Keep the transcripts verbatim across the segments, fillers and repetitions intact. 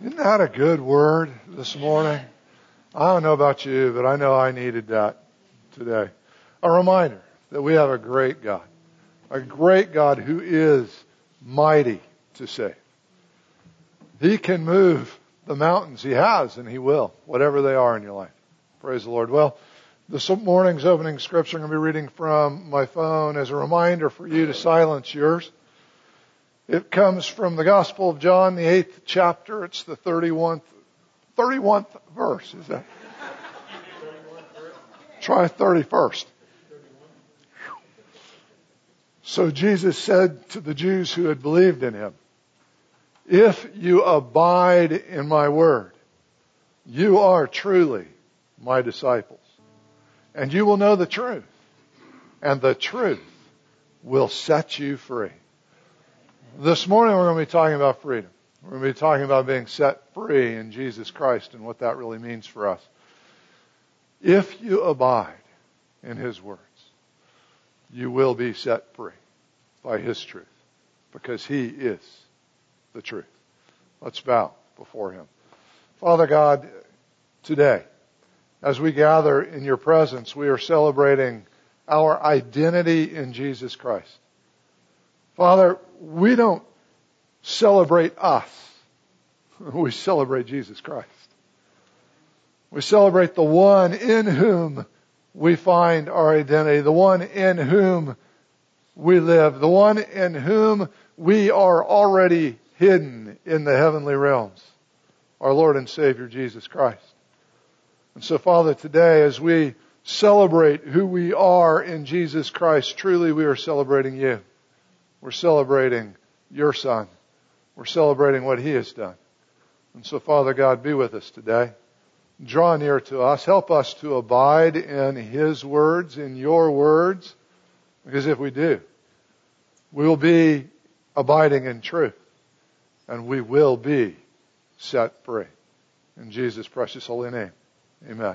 Isn't that a good word this morning? I don't know about you, but I know I needed that today. A reminder that we have a great God. A great God who is mighty to save. He can move the mountains. He has and He will, whatever they are in your life. Praise the Lord. Well, this morning's opening scripture I'm going to be reading from my phone as a reminder for you to silence yours. It comes from the Gospel of John, the eighth chapter. It's the thirty-first, thirty-first verse. Is that? Try thirty-first. So Jesus said to the Jews who had believed in Him, "If you abide in my word, you are truly my disciples, and you will know the truth, and the truth will set you free." This morning we're going to be talking about freedom. We're going to be talking about being set free in Jesus Christ and what that really means for us. If you abide in His words, you will be set free by His truth, because He is the truth. Let's bow before Him. Father God, today, as we gather in your presence, we are celebrating our identity in Jesus Christ. Father, we don't celebrate us. We celebrate Jesus Christ. We celebrate the one in whom we find our identity, the one in whom we live, the one in whom we are already hidden in the heavenly realms, our Lord and Savior Jesus Christ. And so, Father, today as we celebrate who we are in Jesus Christ, truly we are celebrating you. We're celebrating your Son. We're celebrating what He has done. And so, Father God, be with us today. Draw near to us. Help us to abide in His words, in your words. Because if we do, we will be abiding in truth. And we will be set free. In Jesus' precious holy name. Amen.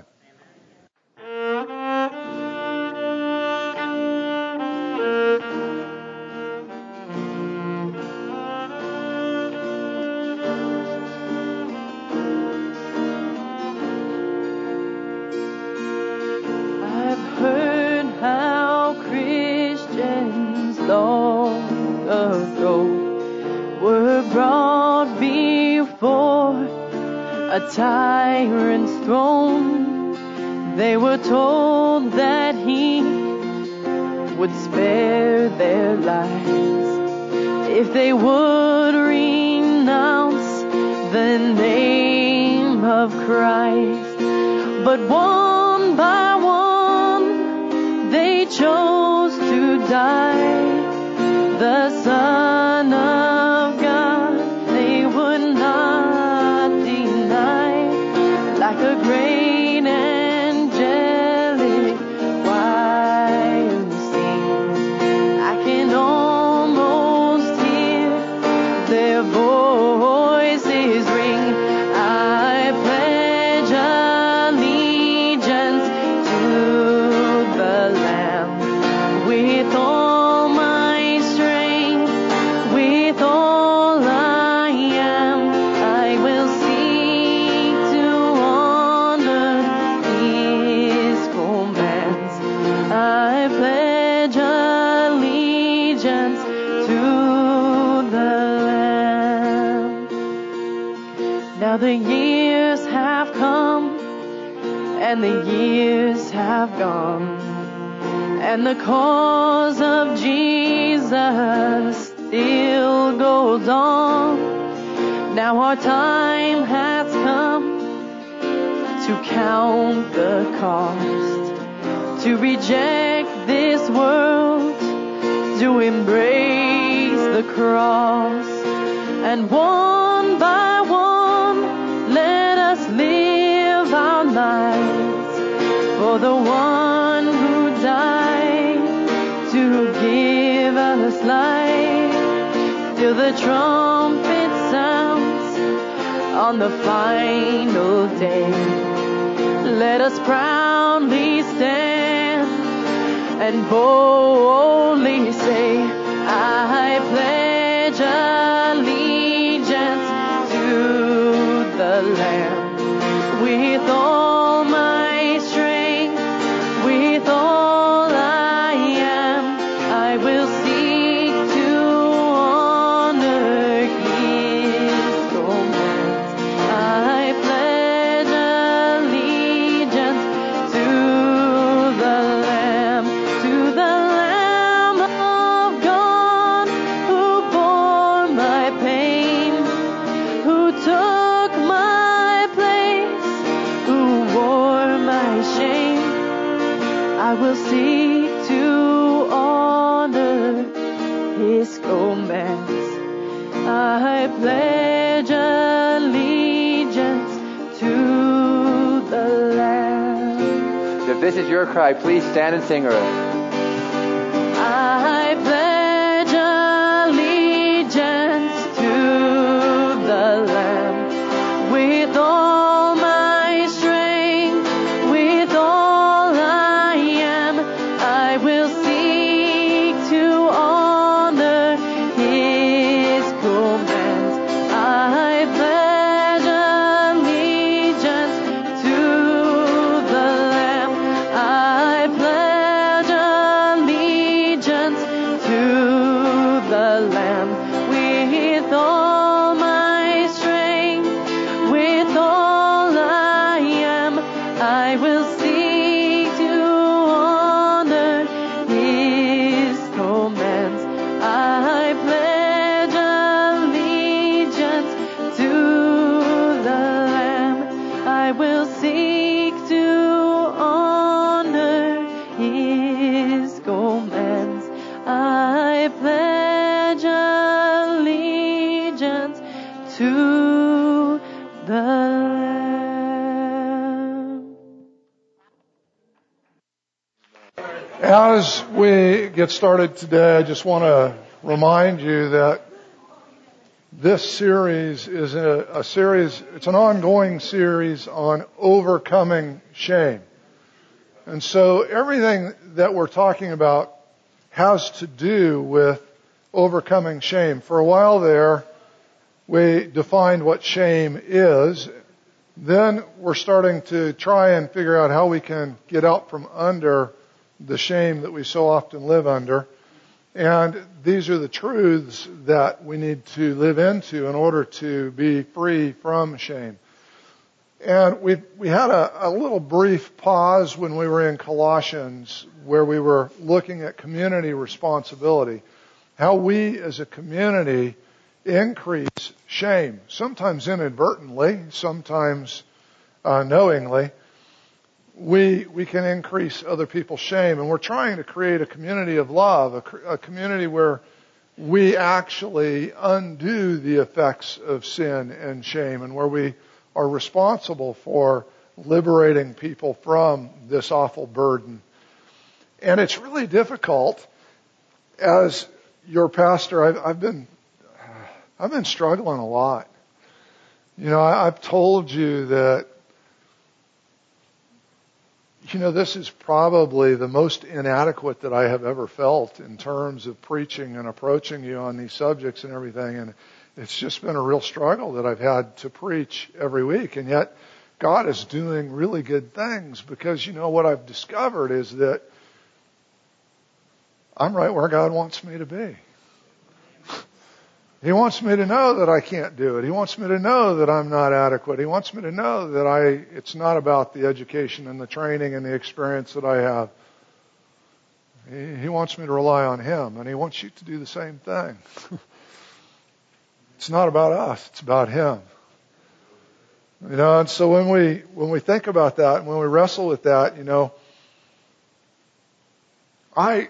A tyrant's throne, they were told that he would spare their lives if they would renounce the name of Christ. But one by one they chose to die. The Son of God they would not like a great angelic choir sings. I can almost hear their voices ring. I pledge allegiance to the Lamb with all my strength, with all I am. I will seek to I pledge allegiance to the Lamb. Now the years have come and the years have gone, and the cause of Jesus still goes on. Now our time has come to count the cost, to reject this world, to embrace the cross. And one by one, let us live our lives for the one who died to give us life, till the trumpet sounds on the final day. Let us proudly stand and boldly say, I pledge allegiance to the Lamb. With all my strength, with all I am, I will seek to honor His commands. I pledge allegiance to the Lamb, to the Lamb of God, who bore my pain, who took my place, who wore my shame. I will seek to honor His commands. I pledge allegiance to the Lamb. If this is your cry, please stand and sing with us. I pledge allegiance to the Lamb. With all my strength, with all I am, I will seek to honor His commands. I pledge allegiance to the Lamb. I pledge allegiance to the Lamb. With all my strength, with all I am, I will seek to honor His commands. I pledge allegiance to the Lamb. I will seek to honor His commands. I pledge allegiance to the Lamb. As we get started today, I just want to remind you that this series is a, a series, it's an ongoing series on overcoming shame. And so everything that we're talking about has to do with overcoming shame. For a while there, we defined what shame is. Then we're starting to try and figure out how we can get out from under the shame that we so often live under. And these are the truths that we need to live into in order to be free from shame. And we we had a, a little brief pause when we were in Colossians where we were looking at community responsibility, how we as a community increase shame, sometimes inadvertently, sometimes uh, knowingly. We we can increase other people's shame, and we're trying to create a community of love, a, a community where we actually undo the effects of sin and shame, and where we are responsible for liberating people from this awful burden. And it's really difficult. As your pastor, I've, I've been I've been struggling a lot. You know, I, I've told you that, you know, this is probably the most inadequate that I have ever felt in terms of preaching and approaching you on these subjects and everything. And it's just been a real struggle that I've had to preach every week. And yet God is doing really good things, because, you know, what I've discovered is that I'm right where God wants me to be. He wants me to know that I can't do it. He wants me to know that I'm not adequate. He wants me to know that I, it's not about the education and the training and the experience that I have. He, he wants me to rely on Him, and He wants you to do the same thing. It's not about us. It's about Him. You know, and so when we, when we think about that and when we wrestle with that, you know, I,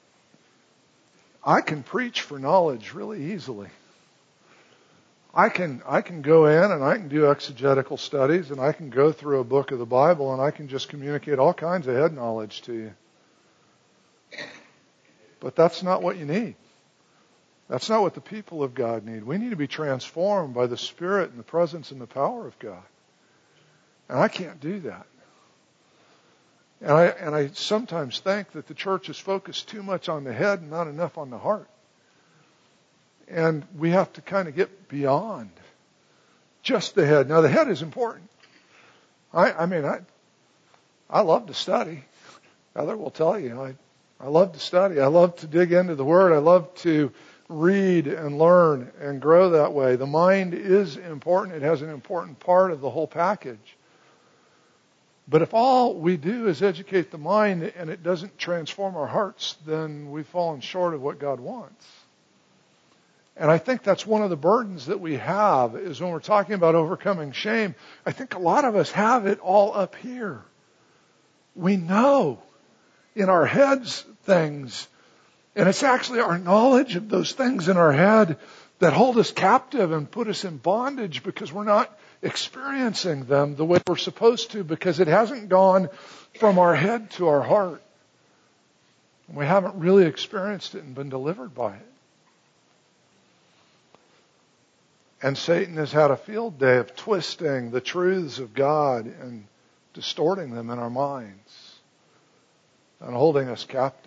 I can preach for knowledge really easily. I can I can go in and I can do exegetical studies, and I can go through a book of the Bible, and I can just communicate all kinds of head knowledge to you. But that's not what you need. That's not what the people of God need. We need to be transformed by the Spirit and the presence and the power of God. And I can't do that. And I, and I sometimes think that the church is focused too much on the head and not enough on the heart. And we have to kind of get beyond just the head. Now the head is important. I, I mean, I, I love to study. Heather will tell you, I, I love to study. I love to dig into the Word. I love to read and learn and grow that way. The mind is important. It has an important part of the whole package. But if all we do is educate the mind and it doesn't transform our hearts, then we've fallen short of what God wants. And I think that's one of the burdens that we have is when we're talking about overcoming shame. I think a lot of us have it all up here. We know in our heads things, and it's actually our knowledge of those things in our head that hold us captive and put us in bondage because we're not experiencing them the way we're supposed to, because it hasn't gone from our head to our heart. We haven't really experienced it and been delivered by it. And Satan has had a field day of twisting the truths of God and distorting them in our minds and holding us captive.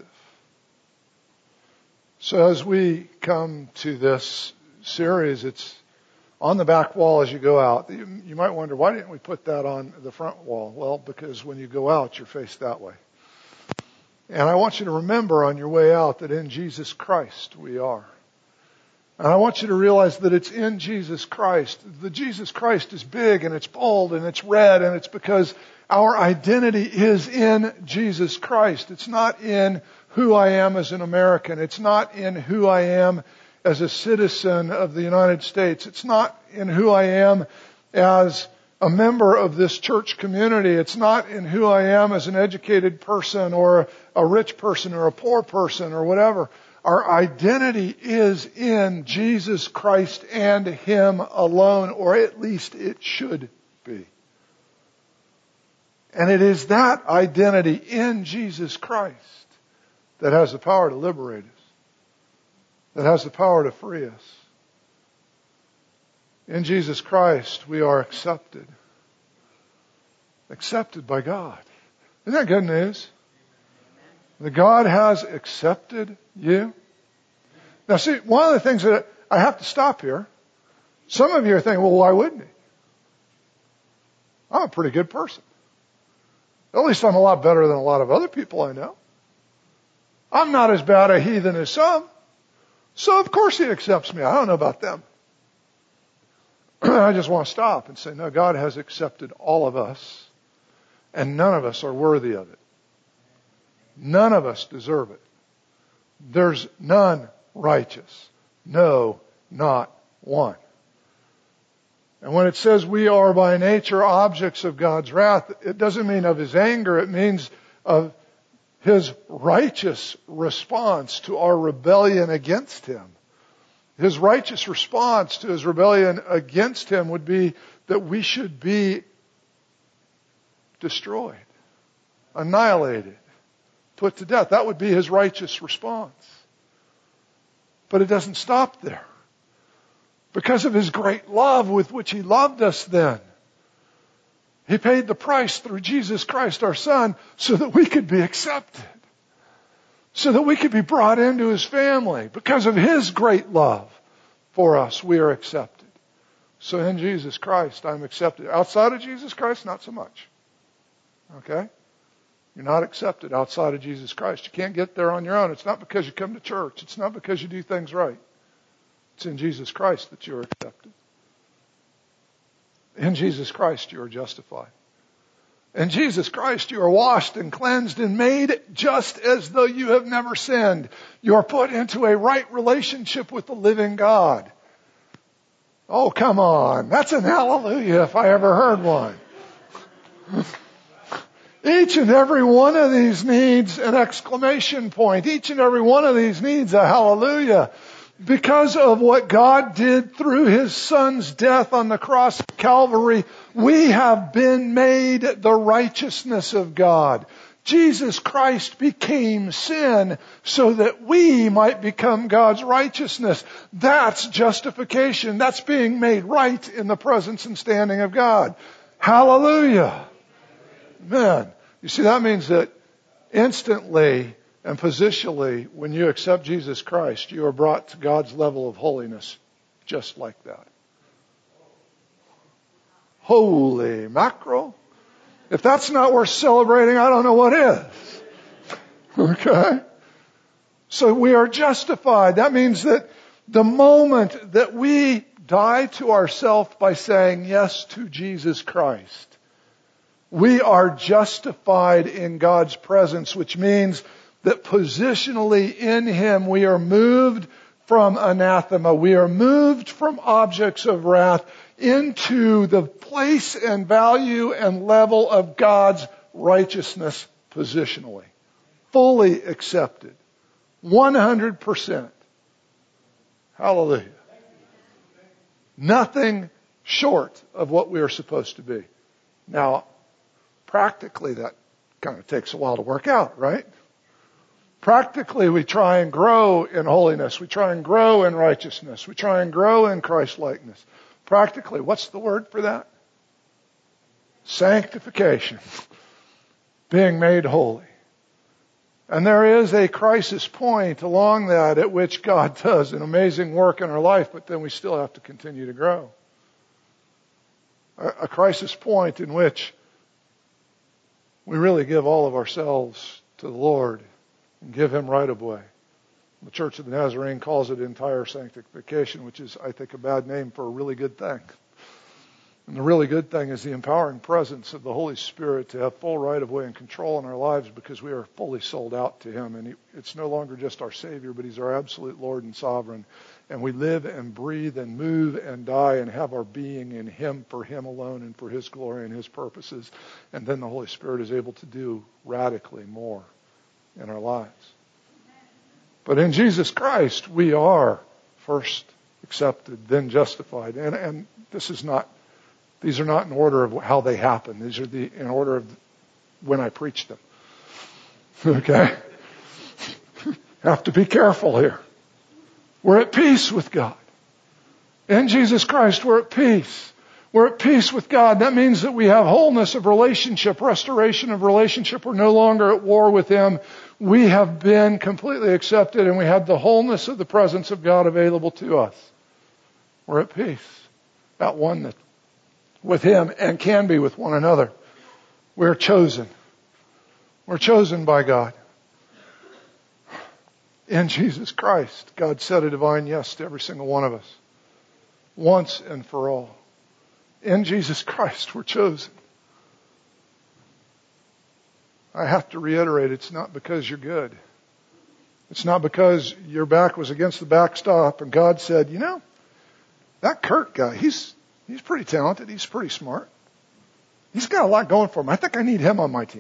So as we come to this series, it's on the back wall as you go out. You, you might wonder, why didn't we put that on the front wall? Well, because when you go out, you're faced that way. And I want you to remember on your way out that in Jesus Christ we are. And I want you to realize that it's in Jesus Christ. The Jesus Christ is big and it's bold and it's red, and it's because our identity is in Jesus Christ. It's not in who I am as an American. It's not in who I am as a citizen of the United States. It's not in who I am as a member of this church community. It's not in who I am as an educated person or a rich person or a poor person or whatever. Our identity is in Jesus Christ and Him alone, or at least it should be. And it is that identity in Jesus Christ that has the power to liberate us, that has the power to free us. In Jesus Christ, we are accepted. Accepted by God. Isn't that good news? That God has accepted you. Now see, one of the things that I have to stop here, some of you are thinking, well, why wouldn't He? I'm a pretty good person. At least I'm a lot better than a lot of other people I know. I'm not as bad a heathen as some. So of course He accepts me. I don't know about them. I just want to stop and say, no, God has accepted all of us, and none of us are worthy of it. None of us deserve it. There's none righteous. No, not one. And when it says we are by nature objects of God's wrath, it doesn't mean of His anger. It means of His righteous response to our rebellion against Him. His righteous response to His rebellion against Him would be that we should be destroyed, annihilated, put to death. That would be His righteous response. But it doesn't stop there. Because of His great love with which He loved us then, He paid the price through Jesus Christ our Son so that we could be accepted. So that we could be brought into His family. Because of His great love for us, we are accepted. So in Jesus Christ, I'm accepted. Outside of Jesus Christ, not so much. Okay? You're not accepted outside of Jesus Christ. You can't get there on your own. It's not because you come to church. It's not because you do things right. It's in Jesus Christ that you are accepted. In Jesus Christ you are justified. In Jesus Christ you are washed and cleansed and made just as though you have never sinned. You are put into a right relationship with the living God. Oh, come on. That's an hallelujah if I ever heard one. Each and every one of these needs an exclamation point. Each and every one of these needs a hallelujah. Because of what God did through His Son's death on the cross of Calvary, we have been made the righteousness of God. Jesus Christ became sin so that we might become God's righteousness. That's justification. That's being made right in the presence and standing of God. Hallelujah. Amen. You see, that means that instantly and positionally, when you accept Jesus Christ, you are brought to God's level of holiness just like that. Holy mackerel. If that's not worth celebrating, I don't know what is. Okay? So we are justified. That means that the moment that we die to ourselves by saying yes to Jesus Christ, we are justified in God's presence, which means that positionally in Him we are moved from anathema. We are moved from objects of wrath into the place and value and level of God's righteousness positionally. Fully accepted. one hundred percent. Hallelujah. Nothing short of what we are supposed to be. Now, practically that kind of takes a while to work out, right? Practically we try and grow in holiness. We try and grow in righteousness. We try and grow in Christ-likeness. Practically, what's the word for that? Sanctification. Being made holy. And there is a crisis point along that at which God does an amazing work in our life, but then we still have to continue to grow. A, a crisis point in which we really give all of ourselves to the Lord and give Him right of way. The Church of the Nazarene calls it entire sanctification, which is, I think, a bad name for a really good thing. And the really good thing is the empowering presence of the Holy Spirit to have full right of way and control in our lives because we are fully sold out to Him. And he, it's no longer just our Savior, but He's our absolute Lord and Sovereign. And we live and breathe and move and die and have our being in Him for Him alone and for His glory and His purposes. And then the Holy Spirit is able to do radically more in our lives. But in Jesus Christ, we are first accepted, then justified. And, and this is not These are not in order of how they happen. These are the in order of when I preach them. Okay? Have to be careful here. We're at peace with God. In Jesus Christ, we're at peace. We're at peace with God. That means that we have wholeness of relationship, restoration of relationship. We're no longer at war with Him. We have been completely accepted and we have the wholeness of the presence of God available to us. We're at peace. At oneness with Him and can be with one another. We're chosen. We're chosen by God. In Jesus Christ, God said a divine yes to every single one of us. Once and for all. In Jesus Christ, we're chosen. I have to reiterate, it's not because you're good. It's not because your back was against the backstop and God said, you know, that Kurt guy, he's He's pretty talented. He's pretty smart. He's got a lot going for him. I think I need him on my team.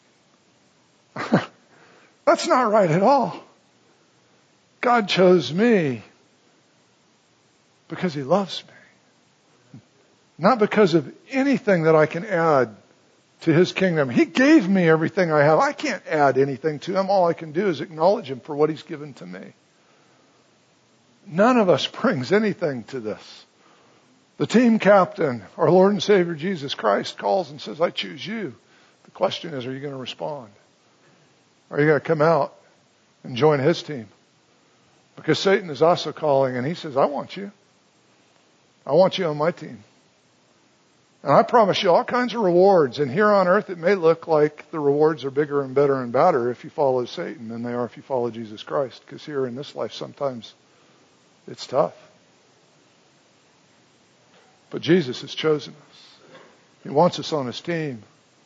That's not right at all. God chose me because He loves me. Not because of anything that I can add to His kingdom. He gave me everything I have. I can't add anything to Him. All I can do is acknowledge Him for what He's given to me. None of us brings anything to this. The team captain, our Lord and Savior Jesus Christ, calls and says, I choose you. The question is, are you going to respond? Are you going to come out and join His team? Because Satan is also calling and he says, I want you. I want you on my team. And I promise you all kinds of rewards. And here on earth, it may look like the rewards are bigger and better and better if you follow Satan than they are if you follow Jesus Christ. Because here in this life, sometimes it's tough. But Jesus has chosen us. He wants us on His team.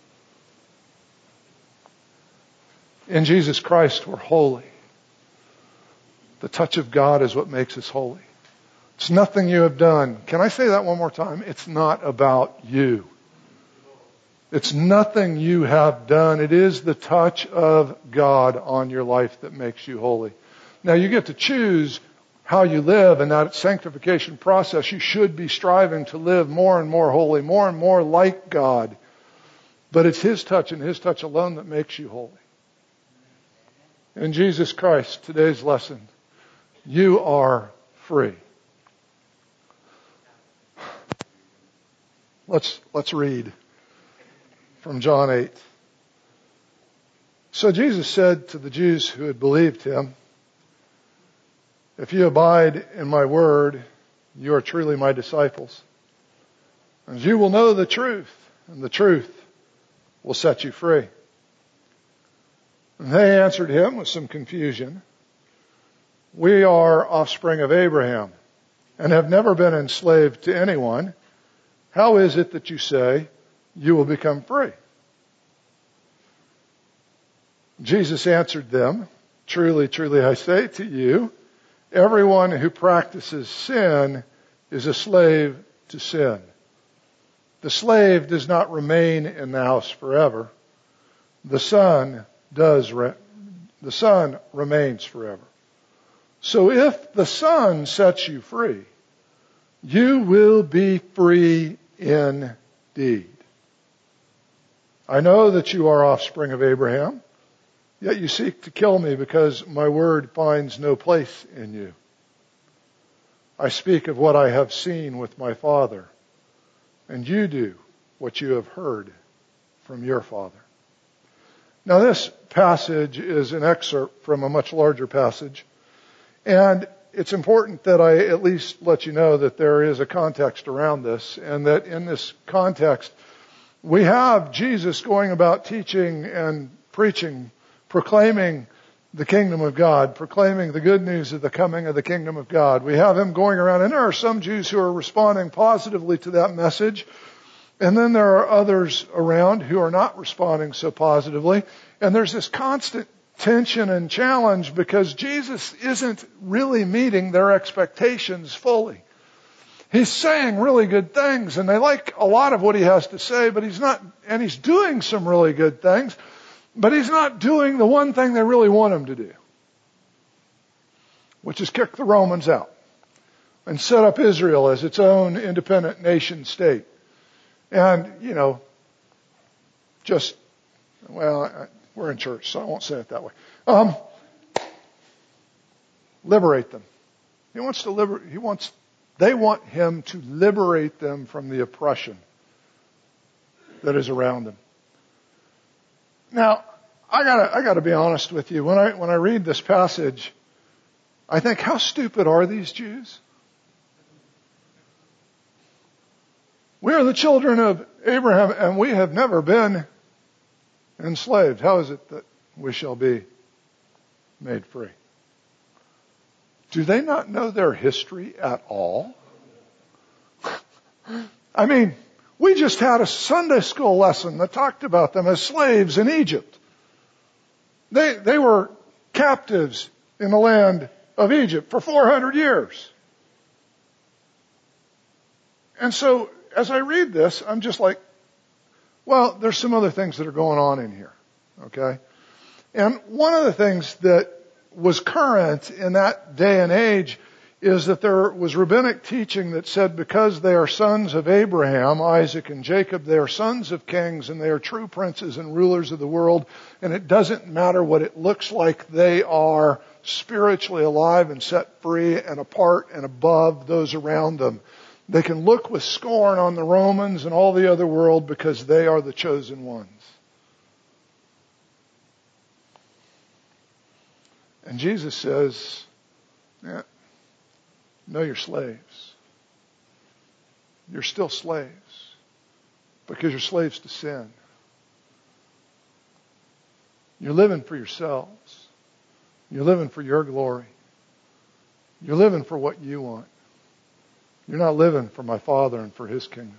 In Jesus Christ, we're holy. The touch of God is what makes us holy. It's nothing you have done. Can I say that one more time? It's not about you. It's nothing you have done. It is the touch of God on your life that makes you holy. Now you get to choose how you live, and that sanctification process, you should be striving to live more and more holy, more and more like God. But it's His touch and His touch alone that makes you holy. In Jesus Christ, today's lesson, you are free. Let's, let's read from John eight. So Jesus said to the Jews who had believed Him, if you abide in my word, you are truly my disciples. And you will know the truth, and the truth will set you free. And they answered him with some confusion. We are offspring of Abraham and have never been enslaved to anyone. How is it that you say you will become free? Jesus answered them, truly, truly, I say to you, everyone who practices sin is a slave to sin. The slave does not remain in the house forever. The son does, re- the son remains forever. So if the Son sets you free, you will be free indeed. I know that you are offspring of Abraham, yet you seek to kill me because my word finds no place in you. I speak of what I have seen with my Father, and you do what you have heard from your father. Now this passage is an excerpt from a much larger passage. And it's important that I at least let you know that there is a context around this, and that in this context, we have Jesus going about teaching and preaching, proclaiming the kingdom of God, proclaiming the good news of the coming of the kingdom of God. We have him going around, and there are some Jews who are responding positively to that message, and then there are others around who are not responding so positively, and there's this constant tension and challenge because Jesus isn't really meeting their expectations fully. He's saying really good things and they like a lot of what he has to say, but he's not, and he's doing some really good things, but he's not doing the one thing they really want him to do, which is kick the Romans out and set up Israel as its own independent nation state. And, you know, just, well, I, we're in church, so I won't say it that way. Um, liberate them. He wants to liberate, he wants, they want him to liberate them from the oppression that is around them. Now, I gotta, I gotta be honest with you. When I, when I read this passage, I think, how stupid are these Jews? We are the children of Abraham and we have never been enslaved. How is it that we shall be made free? Do they not know their history at all? I mean, we just had a Sunday school lesson that talked about them as slaves in Egypt. They, they were captives in the land of Egypt for four hundred years. And so, as I read this, I'm just like, well, there's some other things that are going on in here, okay? And one of the things that was current in that day and age is that there was rabbinic teaching that said because they are sons of Abraham, Isaac, and Jacob, they are sons of kings and they are true princes and rulers of the world, and it doesn't matter what it looks like, they are spiritually alive and set free and apart and above those around them. They can look with scorn on the Romans and all the other world because they are the chosen ones. And Jesus says, yeah, no, you're slaves. You're still slaves because you're slaves to sin. You're living for yourselves. You're living for your glory. You're living for what you want. You're not living for my Father and for his kingdom.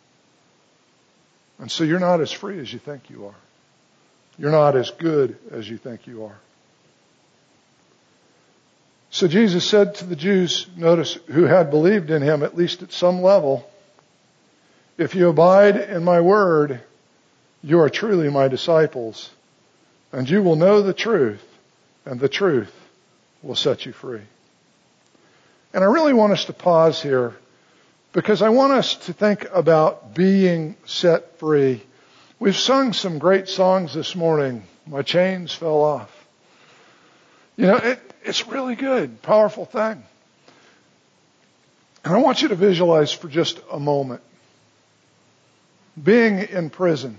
And so you're not as free as you think you are. You're not as good as you think you are. So Jesus said to the Jews, notice, who had believed in him, at least at some level, if you abide in my word, you are truly my disciples, and you will know the truth, and the truth will set you free. And I really want us to pause here because I want us to think about being set free. We've sung some great songs this morning. My chains fell off. You know, it, it's really good, powerful thing. And I want you to visualize for just a moment being in prison.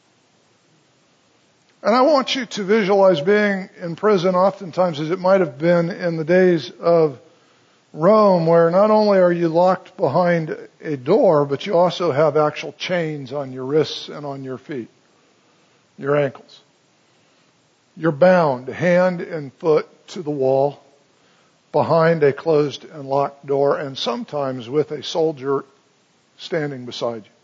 And I want you to visualize being in prison oftentimes as it might have been in the days of Rome, where not only are you locked behind a door, but you also have actual chains on your wrists and on your feet, your ankles. You're bound hand and foot to the wall behind a closed and locked door, and sometimes with a soldier standing beside you.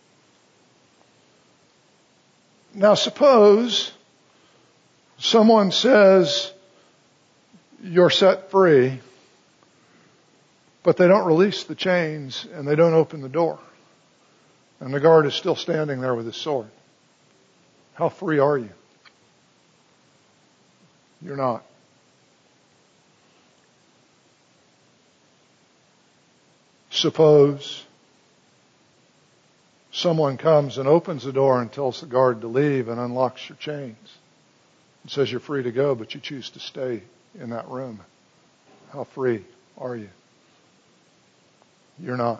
Now suppose someone says you're set free, but they don't release the chains and they don't open the door. And the guard is still standing there with his sword. How free are you? You're not. Suppose someone comes and opens the door and tells the guard to leave and unlocks your chains and says you're free to go, but you choose to stay in that room. How free are you? You're not.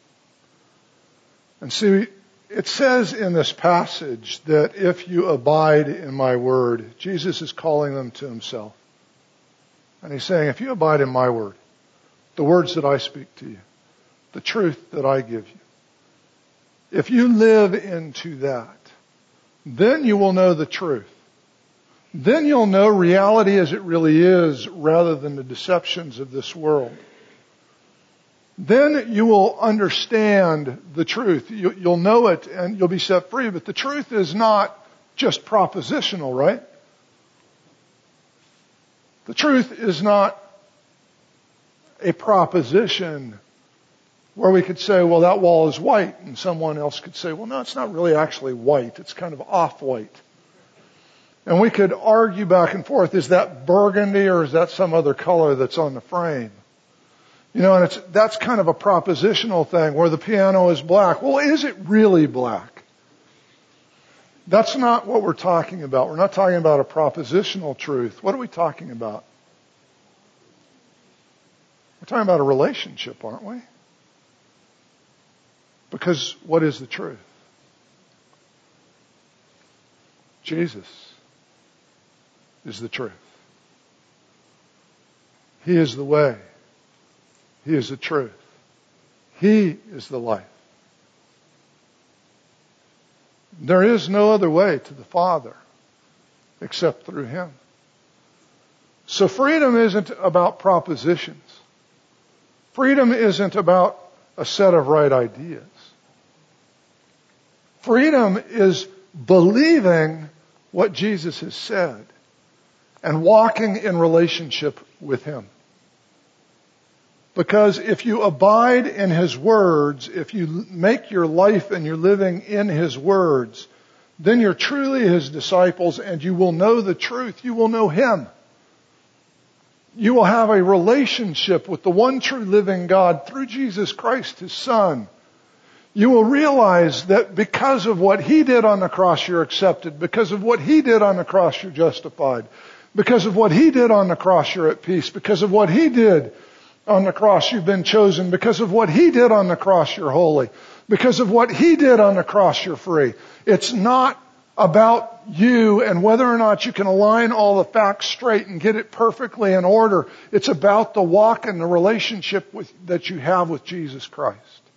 And see, it says in this passage that if you abide in my word, Jesus is calling them to himself. And he's saying, if you abide in my word, the words that I speak to you, the truth that I give you, if you live into that, then you will know the truth. Then you'll know reality as it really is rather than the deceptions of this world. Then you will understand the truth. You, you'll know it and you'll be set free. But the truth is not just propositional, right? The truth is not a proposition where we could say, well, that wall is white. And someone else could say, well, no, it's not really actually white. It's kind of off-white. And we could argue back and forth. Is that burgundy or is that some other color that's on the frame? You know, and it's, that's kind of a propositional thing where the piano is black. Well, is it really black? That's not what we're talking about. We're not talking about a propositional truth. What are we talking about? We're talking about a relationship, aren't we? Because what is the truth? Jesus is the truth. He is the way. He is the truth. He is the life. There is no other way to the Father except through Him. So freedom isn't about propositions. Freedom isn't about a set of right ideas. Freedom is believing what Jesus has said and walking in relationship with Him. Because if you abide in His words, if you make your life and you're living in His words, then you're truly His disciples and you will know the truth. You will know Him. You will have a relationship with the one true living God through Jesus Christ, His Son. You will realize that because of what He did on the cross, you're accepted. Because of what He did on the cross, you're justified. Because of what He did on the cross, you're at peace. Because of what He did on the cross, you've been chosen. Because of what He did on the cross, you're holy. Because of what He did on the cross, you're free. It's not about you and whether or not you can align all the facts straight and get it perfectly in order. It's about the walk and the relationship with, that you have with Jesus Christ.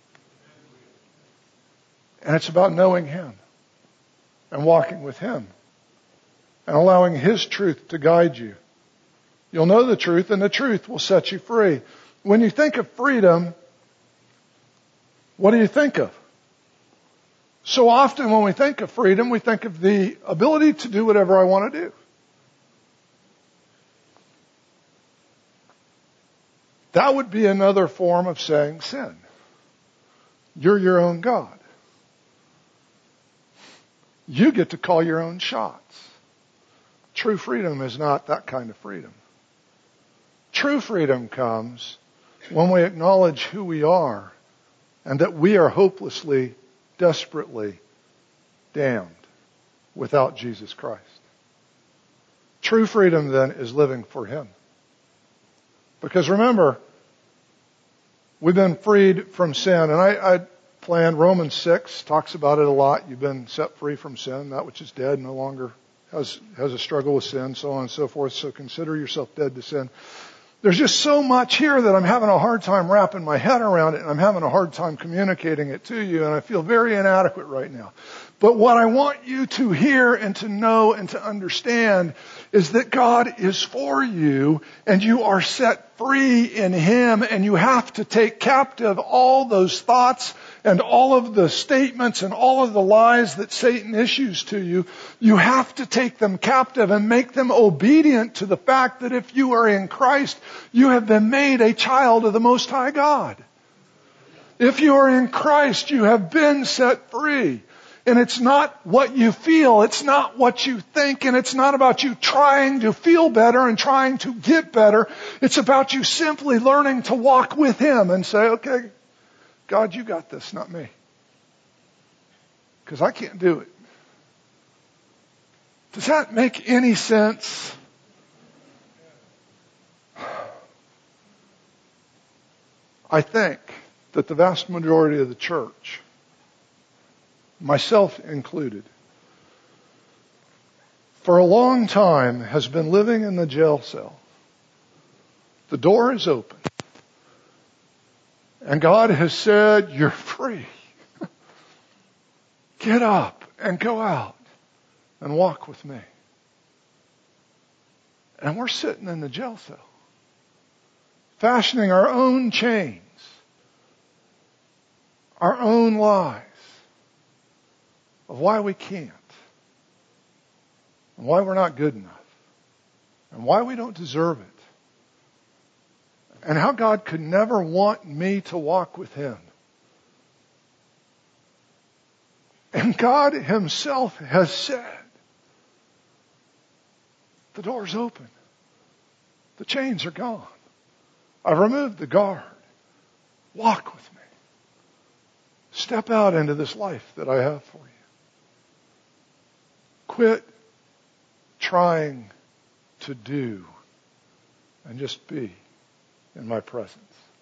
And it's about knowing Him and walking with Him and allowing His truth to guide you. You'll know the truth and the truth will set you free. When you think of freedom, what do you think of? So often when we think of freedom, we think of the ability to do whatever I want to do. That would be another form of saying sin. You're your own God. You get to call your own shots. True freedom is not that kind of freedom. True freedom comes when we acknowledge who we are and that we are hopelessly, desperately damned without Jesus Christ. True freedom then is living for Him. Because remember, we've been freed from sin. And I, I planned, Romans six talks about it a lot. You've been set free from sin. That which is dead no longer has, has a struggle with sin, so on and so forth. So consider yourself dead to sin. There's just so much here that I'm having a hard time wrapping my head around it, and I'm having a hard time communicating it to you, and I feel very inadequate right now. But what I want you to hear and to know and to understand is that God is for you, and you are set free in Him, and you have to take captive all those thoughts and all of the statements and all of the lies that Satan issues to you. You have to take them captive and make them obedient to the fact that if you are in Christ, you have been made a child of the Most High God. If you are in Christ, you have been set free. And it's not what you feel, it's not what you think, and it's not about you trying to feel better and trying to get better. It's about you simply learning to walk with Him and say, okay, God, you got this, not me. Because I can't do it. Does that make any sense? I think that the vast majority of the church, myself included, for a long time has been living in the jail cell. The door is open. And God has said, you're free. Get up and go out and walk with me. And we're sitting in the jail cell, fashioning our own chains, our own lies of why we can't, and why we're not good enough, and why we don't deserve it, and how God could never want me to walk with Him. And God Himself has said, the door's open. The chains are gone. I've removed the guard. Walk with me. Step out into this life that I have for you. Quit trying to do and just be in my presence.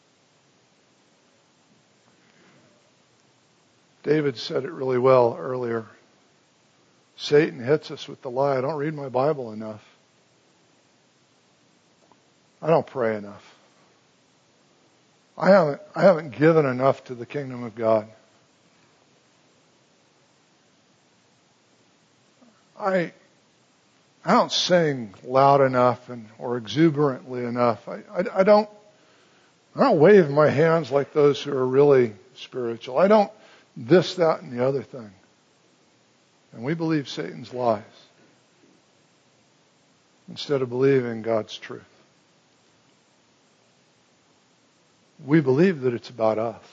David said it really well earlier. Satan hits us with the lie, I don't read my Bible enough. I don't pray enough. I haven't, I haven't given enough to the kingdom of God. I, I don't sing loud enough and or exuberantly enough. I, I, I don't, I don't wave my hands like those who are really spiritual. I don't this, that, and the other thing. And we believe Satan's lies instead of believing God's truth. We believe that it's about us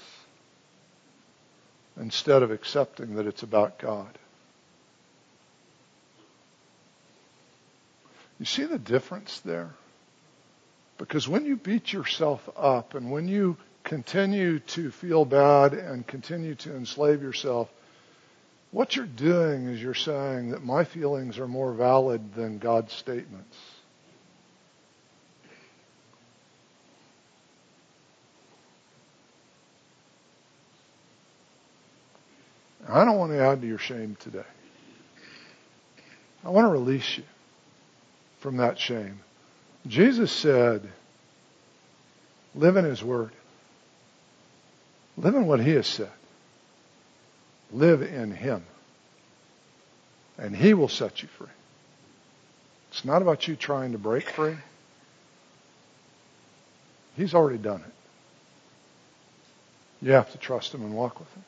instead of accepting that it's about God. You see the difference there? Because when you beat yourself up and when you continue to feel bad and continue to enslave yourself, what you're doing is you're saying that my feelings are more valid than God's statements. I don't want to add to your shame today. I want to release you from that shame. Jesus said, live in His Word. Live in what He has said. Live in Him. And He will set you free. It's not about you trying to break free. He's already done it. You have to trust Him and walk with Him.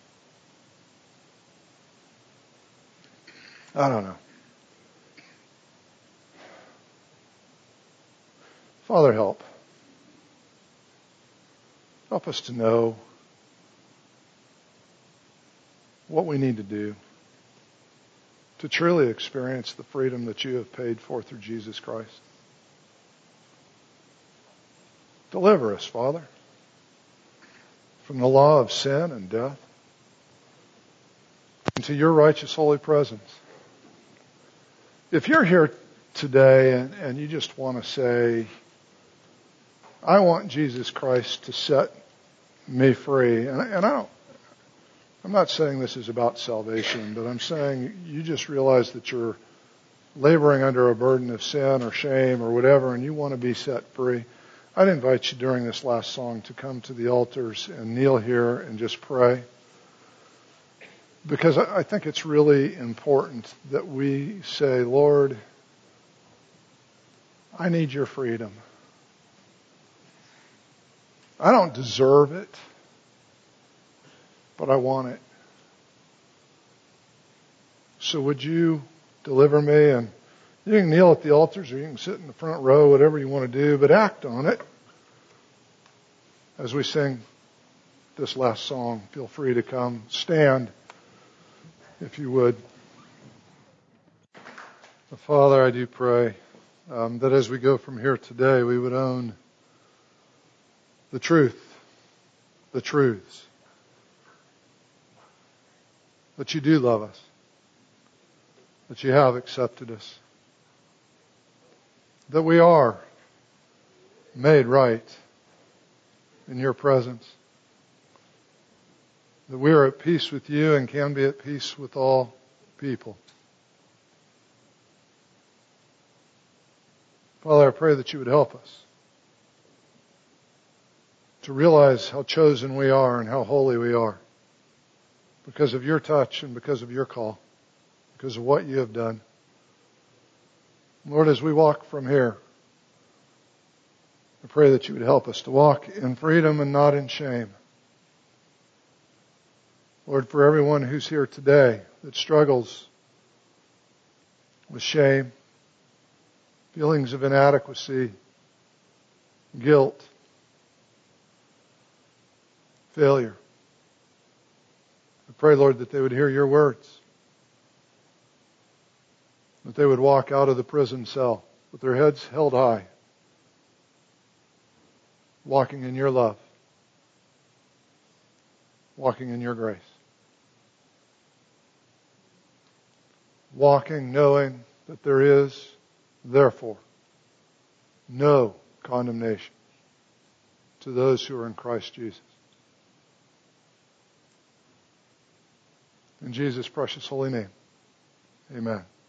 I don't know. Father, help. Help us to know what we need to do to truly experience the freedom that you have paid for through Jesus Christ. Deliver us, Father, from the law of sin and death into your righteous holy presence. If you're here today and, and you just want to say, I want Jesus Christ to set me free, and, and I don't, I'm not saying this is about salvation, but I'm saying you just realize that you're laboring under a burden of sin or shame or whatever, and you want to be set free. I'd invite you during this last song to come to the altars and kneel here and just pray. Because I think it's really important that we say, Lord, I need your freedom. I don't deserve it, but I want it. So would you deliver me? And you can kneel at the altars or you can sit in the front row, whatever you want to do, but act on it. As we sing this last song, feel free to come. Stand, if you would. Father, I do pray um, that as we go from here today, we would own the truth, the truths, that you do love us, that you have accepted us, that we are made right in your presence, that we are at peace with you and can be at peace with all people. Father, I pray that you would help us to realize how chosen we are and how holy we are because of your touch and because of your call, because of what you have done. Lord, as we walk from here, I pray that you would help us to walk in freedom and not in shame. Lord, for everyone who's here today that struggles with shame, feelings of inadequacy, guilt, failure, I pray, Lord, that they would hear your words, that they would walk out of the prison cell with their heads held high, walking in your love, walking in your grace, walking knowing that there is, therefore, no condemnation to those who are in Christ Jesus. In Jesus' precious holy name, amen.